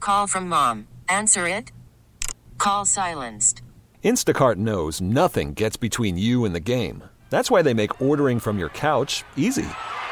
Call from mom. Answer it. Call silenced. Instacart knows nothing gets between you and the game. That's why they make ordering from your couch easy.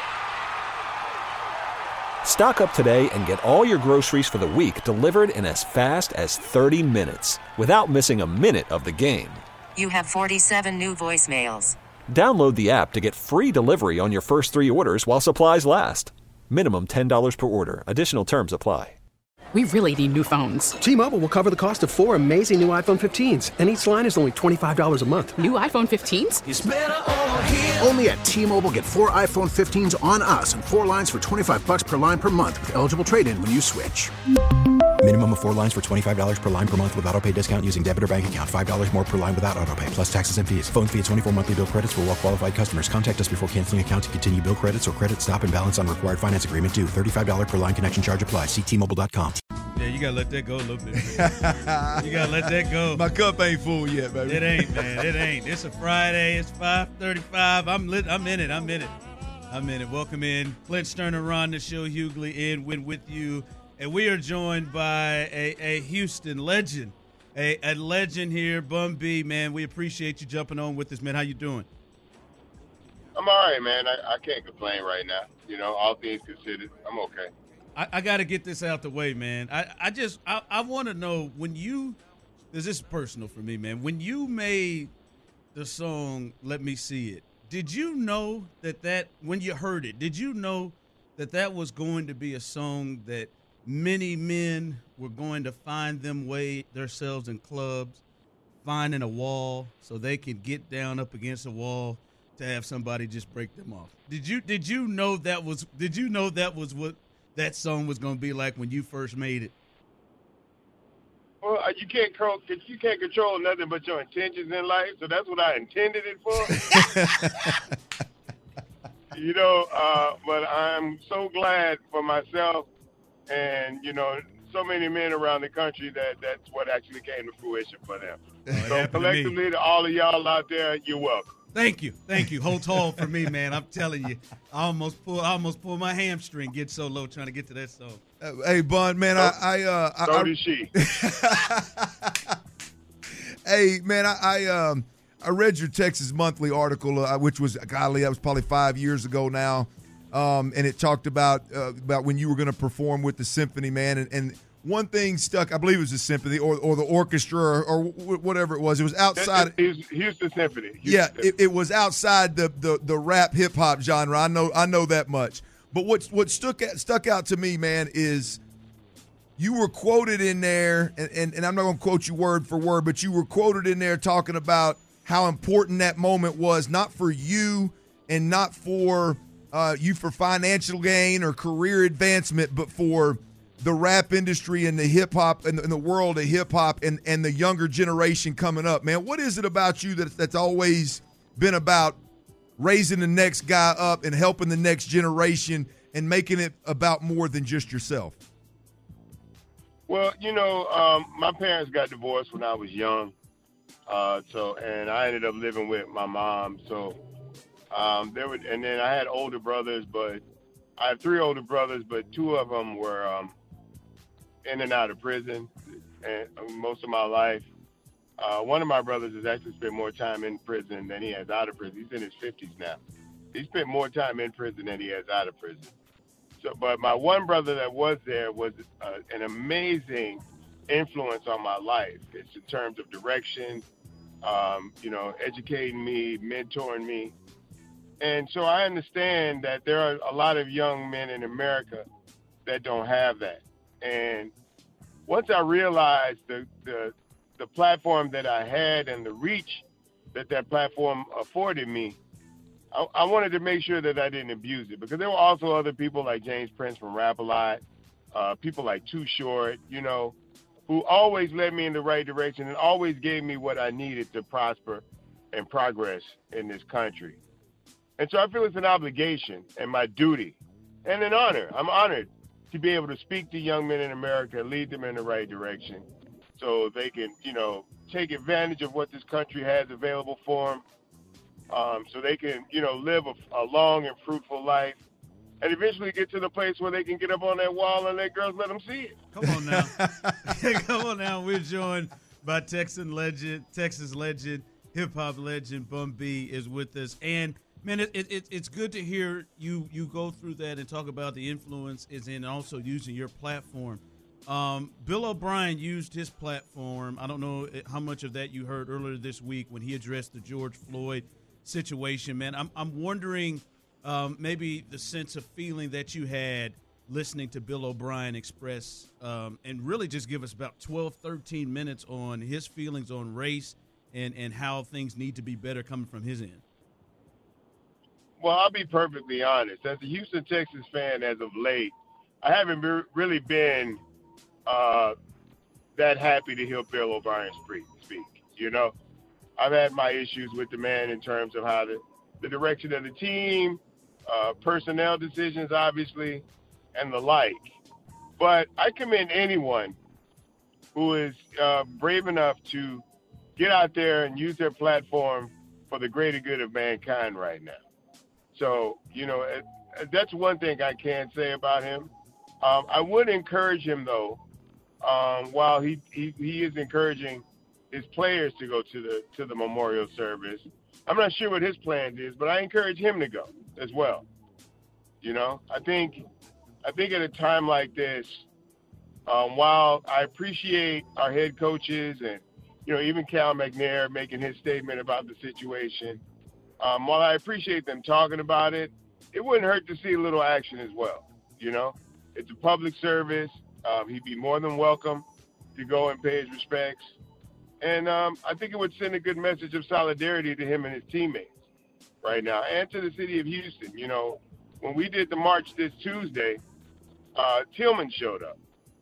Stock up today and get all your groceries for the week delivered in as fast as 30 minutes without missing a minute of the game. You have 47 new voicemails. Download the app to get free delivery on your first 3 orders while supplies last. Minimum $10 per order. Additional terms apply. We really need new phones. T-Mobile will cover the cost of 4 amazing new iPhone 15s, and each line is only $25 a month. New iPhone 15s? It's better over here. Only at T-Mobile, get 4 iPhone 15s on us and 4 lines for $25 per line per month with eligible trade-in when you switch. Minimum of 4 lines for $25 per line per month with autopay discount using debit or bank account. $5 more per line without autopay, plus taxes and fees. Phone fee at 24 monthly bill credits for well-qualified customers. Contact us before canceling account to continue bill credits or credit stop and balance on required finance agreement due. $35 per line connection charge applies. See T-Mobile.com. Yeah, you got to let that go a little bit. You got to let that go. My cup ain't full yet, baby. It ain't, man. It ain't. It's a Friday. It's 5:35. I'm in it. Welcome in. Clint Sterner, Ron, the show, Hughley in, win with you. And we are joined by a Houston legend, a legend here, Bun B, man. We appreciate you jumping on with us, man. How you doing? I'm all right, man. I can't complain right now. You know, all things considered, I'm okay. I got to get this out the way, man. I want to know when you – this is personal for me, man. When you made the song Let Me See It, did you know that when you heard it, did you know that was going to be a song that many men were going to find themselves in clubs, finding a wall so they could get down up against a wall to have somebody just break them off? Did you know that was what that song was going to be like when you first made it? Well, you can't control nothing but your intentions in life, so that's what I intended it for. You know, but I'm so glad for myself and, you know, so many men around the country that's what actually came to fruition for them. So collectively, to all of y'all out there, you're welcome. Thank you. Hold tall for me, man. I'm telling you, I almost pulled my hamstring, get so low trying to get to that song. Hey, Bun, man, so did she. Hey, man, I read your Texas Monthly article, which was, golly, that was probably 5 years ago now, and it talked about when you were going to perform with the symphony, man, and one thing stuck. I believe it was the symphony or the orchestra or whatever it was. It was outside. Houston Symphony. It was outside the rap hip hop genre. I know that much. But what stuck out to me, man, is you were quoted in there, and I'm not going to quote you word for word, but you were quoted in there talking about how important that moment was, not for you and not for you for financial gain or career advancement, but for the rap industry and the hip hop and the world of hip hop and the younger generation coming up, man. What is it about you that's always been about raising the next guy up and helping the next generation and making it about more than just yourself? Well, you know, my parents got divorced when I was young, and I ended up living with my mom. So and then I had older brothers, but I have 3 older brothers, but 2 of them were in and out of prison and most of my life. One of my brothers has actually spent more time in prison than he has out of prison. He's in his 50s now. He spent more time in prison than he has out of prison. So, but my one brother that was there was an amazing influence on my life. It's in terms of direction, you know, educating me, mentoring me. And so I understand that there are a lot of young men in America that don't have that. And once I realized the platform that I had and the reach that platform afforded me, I wanted to make sure that I didn't abuse it, because there were also other people like James Prince from Rap-A-Lot, people like Too Short, you know, who always led me in the right direction and always gave me what I needed to prosper and progress in this country. And so I feel it's an obligation and my duty and an honor. I'm honored to be able to speak to young men in America, lead them in the right direction so they can, you know, take advantage of what this country has available for them, so they can, you know, live a long and fruitful life and eventually get to the place where they can get up on that wall and let girls let them see it. Come on now. Come on now. We're joined by Texas legend, hip-hop legend, Bun B is with us. And, man, it's good to hear you go through that and talk about the influence is in also using your platform. Bill O'Brien used his platform. I don't know how much of that you heard earlier this week when he addressed the George Floyd situation, man. I'm wondering maybe the sense of feeling that you had listening to Bill O'Brien express and really just give us about 12, 13 minutes on his feelings on race and how things need to be better coming from his end. Well, I'll be perfectly honest. As a Houston Texas fan as of late, I haven't really been that happy to hear Bill O'Brien speak. You know, I've had my issues with the man in terms of how the direction of the team, personnel decisions, obviously, and the like. But I commend anyone who is brave enough to get out there and use their platform for the greater good of mankind right now. So, you know, that's one thing I can say about him. I would encourage him, though, while he is encouraging his players to go to the memorial service. I'm not sure what his plan is, but I encourage him to go as well. You know, I think at a time like this, while I appreciate our head coaches and, you know, even Cal McNair making his statement about the situation, while I appreciate them talking about it, it wouldn't hurt to see a little action as well. You know, it's a public service. He'd be more than welcome to go and pay his respects. And I think it would send a good message of solidarity to him and his teammates right now, and to the city of Houston. You know, when we did the march this Tuesday, Tillman showed up.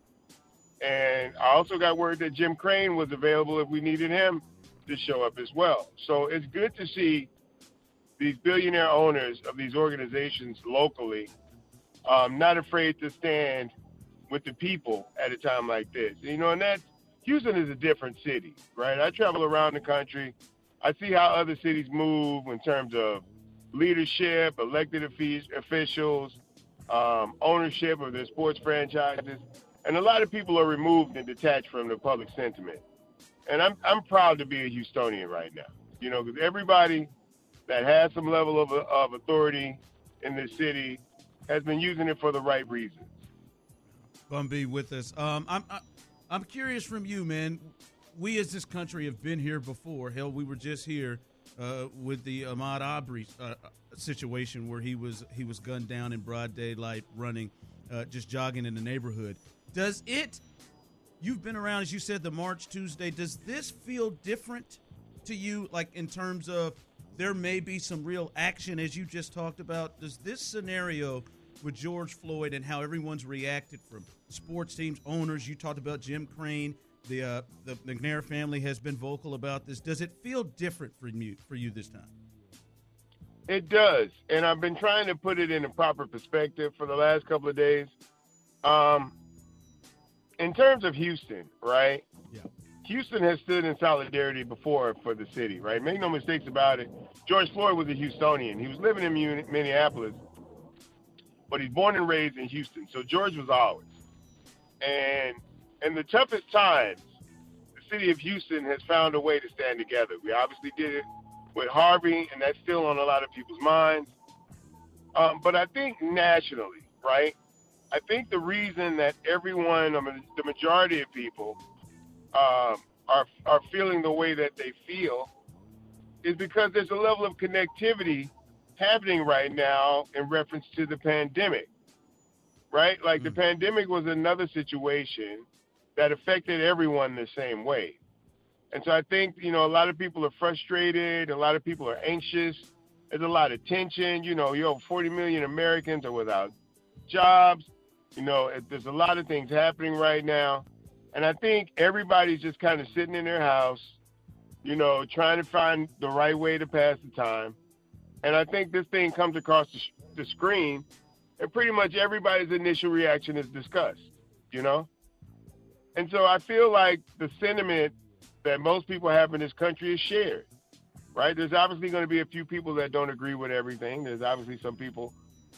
And I also got word that Jim Crane was available if we needed him to show up as well. So it's good to see these billionaire owners of these organizations locally not afraid to stand with the people at a time like this. You know, and Houston is a different city, right? I travel around the country. I see how other cities move in terms of leadership, elected officials, ownership of their sports franchises. And a lot of people are removed and detached from the public sentiment. And I'm proud to be a Houstonian right now, you know, because everybody that has some level of authority in this city has been using it for the right reasons. Bun B with us. I'm curious from you, man. We as this country have been here before. Hell, we were just here with the Ahmaud Arbery situation where he was gunned down in broad daylight, running, just jogging in the neighborhood. You've been around, as you said, the March Tuesday. Does this feel different to you, like in terms of there may be some real action, as you just talked about? Does this scenario with George Floyd and how everyone's reacted from sports teams, owners, you talked about Jim Crane, the McNair family has been vocal about this. Does it feel different for you this time? It does, and I've been trying to put it in a proper perspective for the last couple of days. In terms of Houston, right? Yeah. Houston has stood in solidarity before for the city, right? Make no mistakes about it. George Floyd was a Houstonian. He was living in Minneapolis, but he's born and raised in Houston. So George was ours. And in the toughest times, the city of Houston has found a way to stand together. We obviously did it with Harvey, and that's still on a lot of people's minds. But I think nationally, right? I think the reason that the majority of people are feeling the way that they feel is because there's a level of connectivity happening right now in reference to the pandemic, right? Like the pandemic was another situation that affected everyone the same way. And so I think, you know, a lot of people are frustrated. A lot of people are anxious. There's a lot of tension. You know, 40 million Americans are without jobs. You know, there's a lot of things happening right now. And I think everybody's just kind of sitting in their house, you know, trying to find the right way to pass the time. And I think this thing comes across the screen, and pretty much everybody's initial reaction is disgust, you know? And so I feel like the sentiment that most people have in this country is shared, right? There's obviously going to be a few people that don't agree with everything. There's obviously some people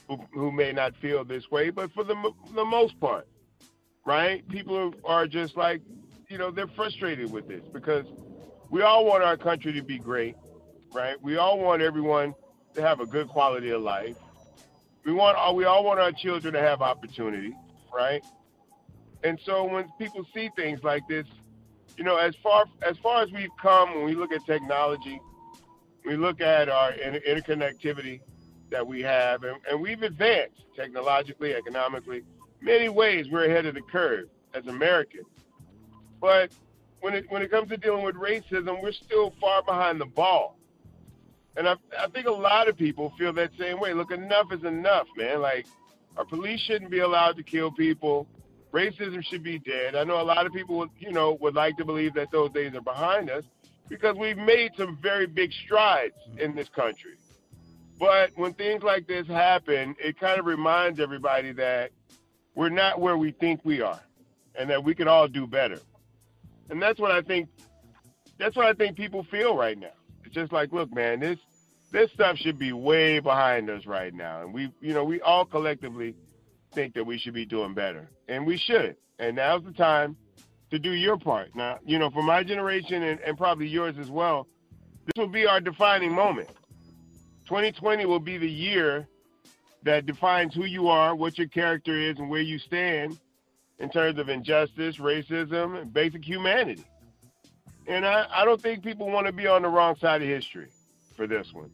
who may not feel this way, but for the most part, right? People are just like, they're frustrated with this because we all want our country to be great, right? We all want everyone to have a good quality of life. We all want our children to have opportunity, right? And so when people see things like this, as far as we've come, when we look at technology, we look at our interconnectivity that we have, and we've advanced technologically, economically. Many ways we're ahead of the curve as Americans. But when it comes to dealing with racism, we're still far behind the ball. And I think a lot of people feel that same way. Look, enough is enough, man. Like, our police shouldn't be allowed to kill people. Racism should be dead. I know a lot of people would like to believe that those days are behind us because we've made some very big strides in this country. But when things like this happen, it kind of reminds everybody that we're not where we think we are and that we could all do better. And that's what I think people feel right now. It's just like, look, man, this stuff should be way behind us right now. And we all collectively think that we should be doing better. And we should. And now's the time to do your part. Now, for my generation and probably yours as well, this will be our defining moment. 2020 will be the year that defines who you are, what your character is, and where you stand in terms of injustice, racism, and basic humanity. And I don't think people want to be on the wrong side of history for this one.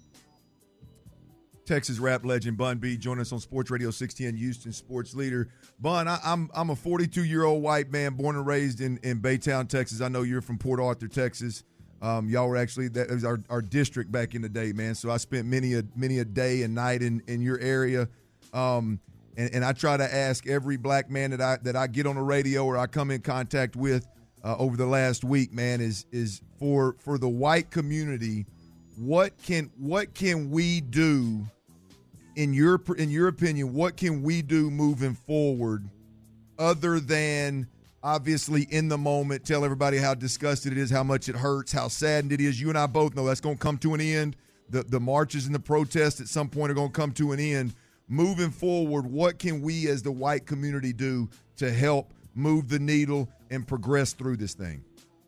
Texas rap legend Bun B joining us on Sports Radio 610, Houston Sports Leader. Bun, I'm a 42-year-old white man born and raised in Baytown, Texas. I know you're from Port Arthur, Texas. Y'all were actually, that was our district back in the day, man. So I spent many a day and night in your area. And I try to ask every black man that I get on the radio or I come in contact with over the last week, man, is for the white community, what can we do in your opinion, what can we do moving forward other than obviously in the moment tell everybody how disgusted it is, how much it hurts, how saddened it is? You and I both know that's going to come to an end. The marches and the protests at some point are going to come to an end. Moving forward, what can we as the white community do to help move the needle and progress through this thing?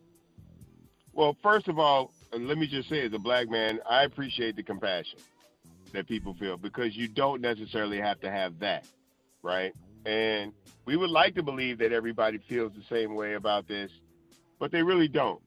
Well, first of all, let me just say as a black man, I appreciate the compassion that people feel because you don't necessarily have to have that, right? And we would like to believe that everybody feels the same way about this, but they really don't.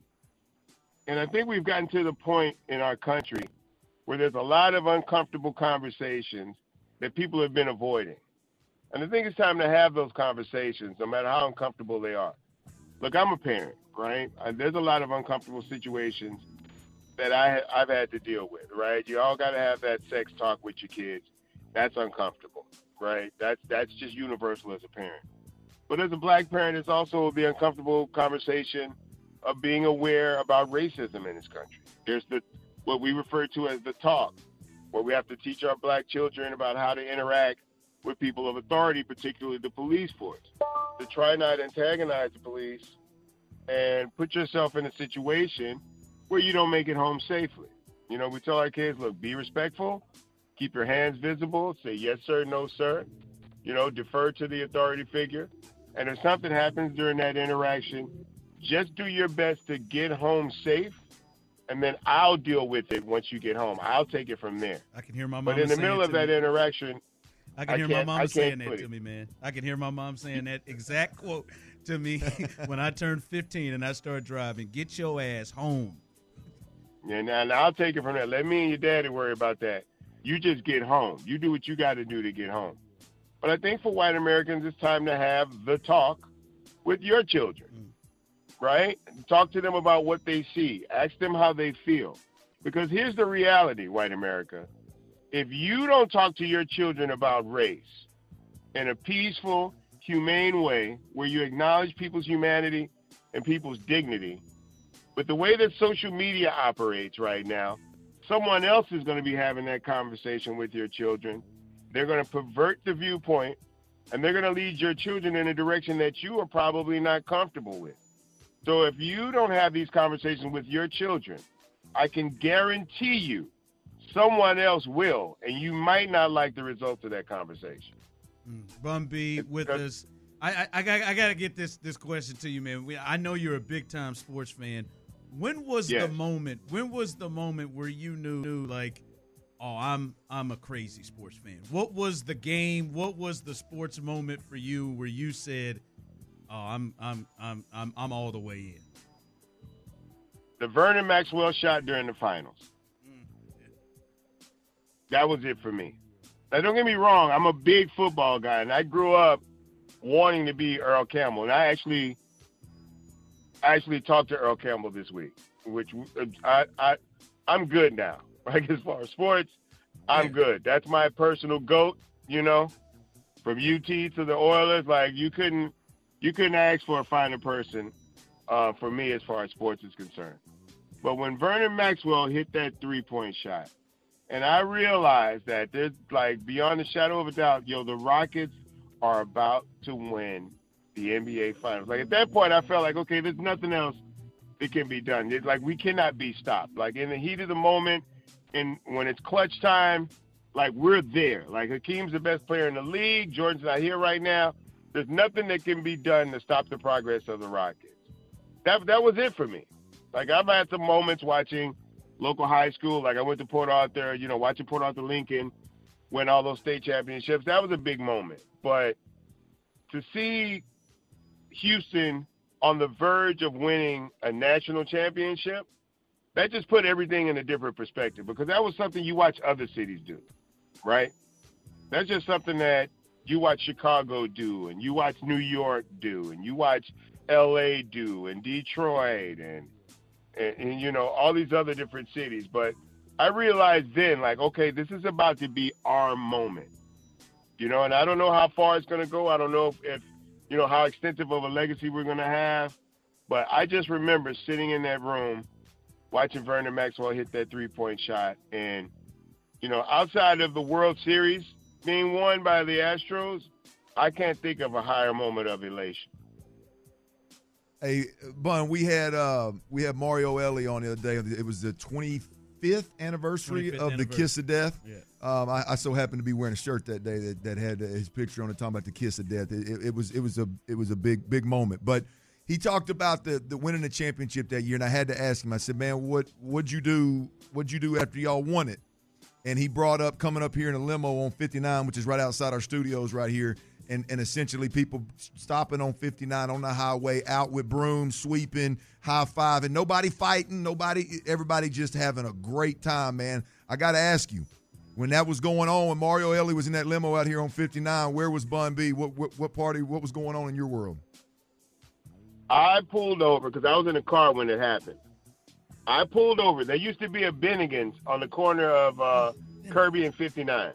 And I think we've gotten to the point in our country where there's a lot of uncomfortable conversations that people have been avoiding. And I think it's time to have those conversations, no matter how uncomfortable they are. Look, I'm a parent, right? There's a lot of uncomfortable situations that I've had to deal with, right? You all got to have that sex talk with your kids. That's uncomfortable, right? That's just universal as a parent. But as a black parent, it's also the uncomfortable conversation of being aware about racism in this country. There's what we refer to as the talk, where we have to teach our black children about how to interact with people of authority, particularly the police force, to try not to antagonize the police and put yourself in a situation where you don't make it home safely. We tell our kids, look, be respectful, keep your hands visible, say yes, sir, no, sir, defer to the authority figure. And if something happens during that interaction, just do your best to get home safe, and then I'll deal with it once you get home. I'll take it from there. I can hear my mom. But in the middle of that interaction, I can hear my mom saying that to me, man. I can hear my mom saying that exact quote to me when I turned 15 and I started driving. Get your ass home. Yeah, now I'll take it from there. Let me and your daddy worry about that. You just get home. You do what you got to do to get home. But I think for white Americans, it's time to have the talk with your children, right? Talk to them about what they see. Ask them how they feel. Because here's the reality, white America. If you don't talk to your children about race in a peaceful, humane way where you acknowledge people's humanity and people's dignity, with the way that social media operates right now, someone else is going to be having that conversation with your children. They're going to pervert the viewpoint, and they're going to lead your children in a direction that you are probably not comfortable with. So if you don't have these conversations with your children, I can guarantee you someone else will, and you might not like the results of that conversation. Bun B with us. I got to get this question to you, man. I know you're a big-time sports fan. When was the moment? When was the moment where you knew like, oh, I'm a crazy sports fan? What was the game? What was the sports moment for you where you said, oh, I'm all the way in? The Vernon Maxwell shot during the finals. That was it for me. Now, don't get me wrong. I'm a big football guy, and I grew up wanting to be Earl Campbell. And I actually talked to Earl Campbell this week, which I'm good now. Like, as far as sports, I'm good. That's my personal GOAT, from UT to the Oilers. Like, you couldn't ask for a finer person for me as far as sports is concerned. But when Vernon Maxwell hit that three-point shot, and I realized that there's, like, beyond a shadow of a doubt, the Rockets are about to win the NBA Finals. Like, at that point, I felt like, okay, there's nothing else that can be done. It's like, we cannot be stopped. Like, in the heat of the moment, and when it's clutch time, like, we're there. Like, Hakeem's the best player in the league. Jordan's not here right now. There's nothing that can be done to stop the progress of the Rockets. That was it for me. Like, I've had some moments watching local high school. Like, I went to Port Arthur, watching Port Arthur Lincoln win all those state championships. That was a big moment. But to see Houston on the verge of winning a national championship, that just put everything in a different perspective, because that was something you watch other cities do, right? That's just something that you watch Chicago do, and you watch New York do, and you watch LA do, and Detroit, and all these other different cities. But I realized then, like, okay, this is about to be our moment, and I don't know how far it's going to go. I don't know if how extensive of a legacy we're going to have, but I just remember sitting in that room watching Vernon Maxwell hit that three-point shot. And, outside of the World Series being won by the Astros, I can't think of a higher moment of elation. Hey, Bun, we had Mario Elie on the other day. It was the 25th anniversary of the Kiss of Death. Yeah. I so happened to be wearing a shirt that day that had his picture on it, talking about the Kiss of Death. It was a big moment. But he talked about the winning the championship that year, and I had to ask him. I said, "Man, what'd you do after y'all won it?" And he brought up coming up here in a limo on 59, which is right outside our studios right here. And essentially people stopping on 59 on the highway, out with brooms, sweeping, high-fiving, nobody fighting, everybody just having a great time, man. I got to ask you, when that was going on, when Mario Elie was in that limo out here on 59, where was Bun B? What party, what was going on in your world? I pulled over because I was in the car when it happened. I pulled over. There used to be a Bennigan's on the corner of Kirby and 59.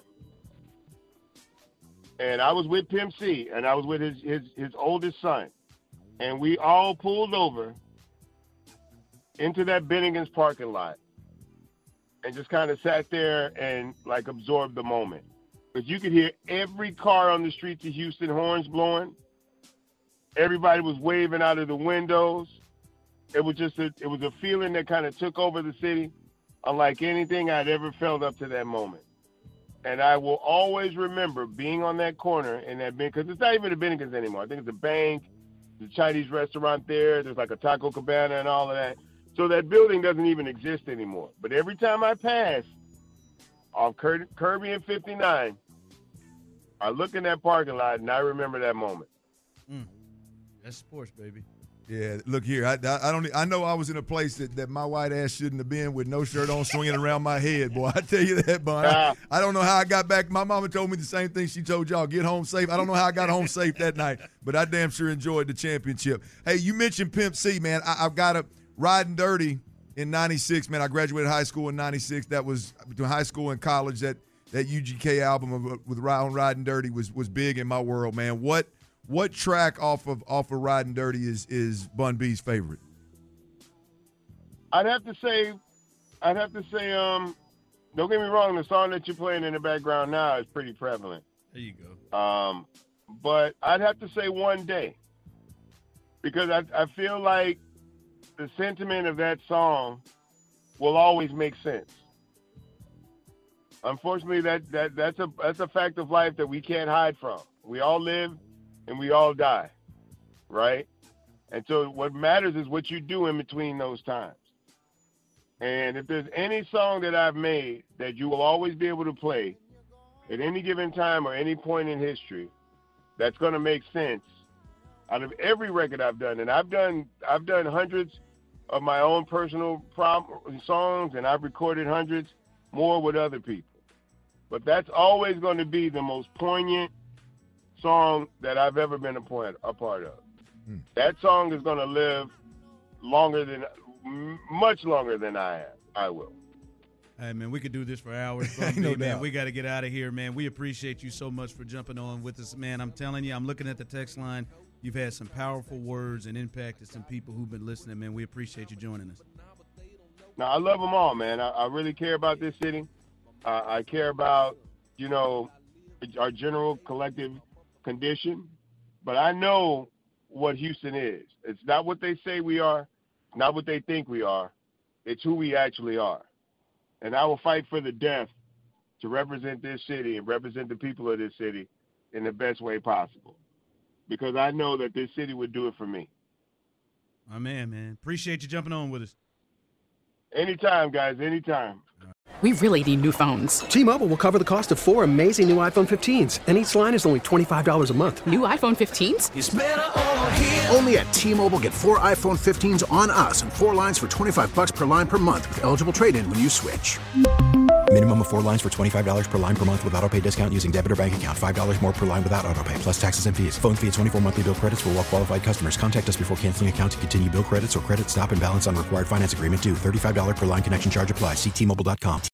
And I was with Pimp C, and I was with his oldest son. And we all pulled over into that Bennigan's parking lot and just kind of sat there and, like, absorbed the moment. Because you could hear every car on the streets of Houston, horns blowing. Everybody was waving out of the windows. It was just a feeling that kind of took over the city, unlike anything I'd ever felt up to that moment. And I will always remember being on that corner in that because it's not even a Bennigan's anymore. I think it's a bank, the Chinese restaurant there. There's like a Taco Cabana and all of that. So that building doesn't even exist anymore. But every time I pass off Kirby and 59, I look in that parking lot and I remember that moment. That's sports, baby. Yeah, look here. I know I was in a place that my white ass shouldn't have been, with no shirt on, swinging around my head, boy. I tell you that, boy. I don't know how I got back. My mama told me the same thing she told y'all: get home safe. I don't know how I got home safe that night, but I damn sure enjoyed the championship. Hey, you mentioned Pimp C, man. I've got a Riding Dirty in '96, man. I graduated high school in '96. That was between high school and college. That UGK album with Riding Dirty was big in my world, man. What track off of Riding Dirty is Bun B's favorite? I'd have to say, don't get me wrong, the song that you're playing in the background now is pretty prevalent. There you go. But I'd have to say One Day, because I feel like the sentiment of that song will always make sense. Unfortunately, that's a fact of life that we can't hide from. We all live and we all die, right? And so what matters is what you do in between those times. And if there's any song that I've made that you will always be able to play at any given time or any point in history that's going to make sense out of every record I've done, and I've done hundreds of my own personal songs, and I've recorded hundreds more with other people. But that's always going to be the most poignant song that I've ever been a part of. That song is going to live much longer than I will. Hey, man, we could do this for hours. No man, doubt. we got to get out of here, man. We appreciate you so much for jumping on with us, man. I'm telling you, I'm looking at the text line. You've had some powerful words and impacted some people who've been listening, man. We appreciate you joining us. Now, I love them all, man. I really care about this city. I care about, our general collective condition. But I know what Houston is. It's not what they say we are, not what they think we are. It's who we actually are. And I will fight for the death to represent this city and represent the people of this city in the best way possible. Because I know that this city would do it for me. My man. Appreciate you jumping on with us. Anytime, guys, anytime. We really need new phones. T-Mobile will cover the cost of 4 amazing new iPhone 15s, and each line is only $25 a month. New iPhone 15s? It's better over here. Only at T-Mobile, get 4 iPhone 15s on us and 4 lines for $25 per line per month with eligible trade-in when you switch. Minimum of 4 lines for $25 per line per month with autopay discount using debit or bank account. $5 more per line without autopay, plus taxes and fees. Phone fee at 24 monthly bill credits for well-qualified customers. Contact us before canceling account to continue bill credits or credit stop and balance on required finance agreement due. $35 per line connection charge applies. See T-Mobile.com.